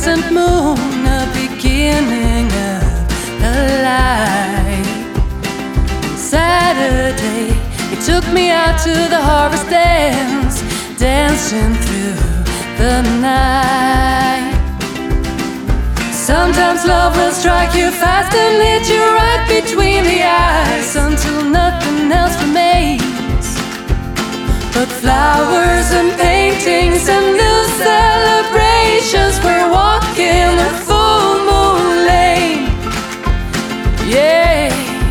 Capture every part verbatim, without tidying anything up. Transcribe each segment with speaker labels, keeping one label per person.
Speaker 1: crescent moon, the beginning of the light. On Saturday, he took me out to the harvest dance, dancing through the night. Sometimes love will strike you fast and hit you right between the eyes until nothing else remains but flowers and paintings and new celebrations. We're walking a full moon lane, yeah.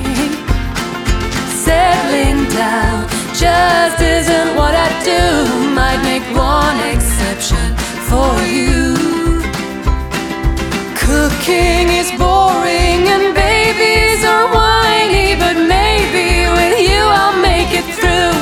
Speaker 1: Settling down just isn't what I do. Might make one exception for you. Cooking is boring and babies are whiny, but maybe with you I'll make it through.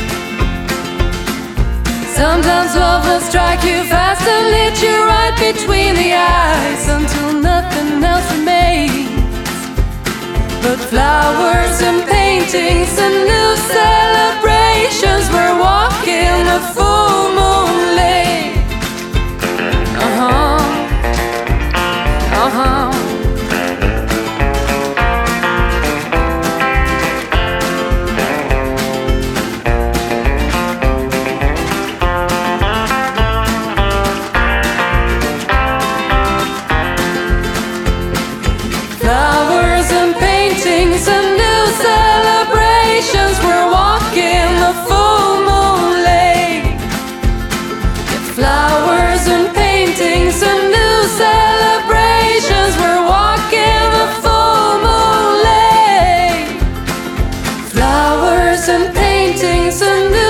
Speaker 1: Sometimes love will strike you fast and hit you right between the eyes until nothing else remains but flowers and paintings and new celebrations. We're walking a full moon lane. Uh-huh. Uh-huh. Flowers and paintings and new celebrations. We're walking the full moon lane. Flowers and paintings and new celebrations. We're walking the full moon lane. Flowers and paintings and new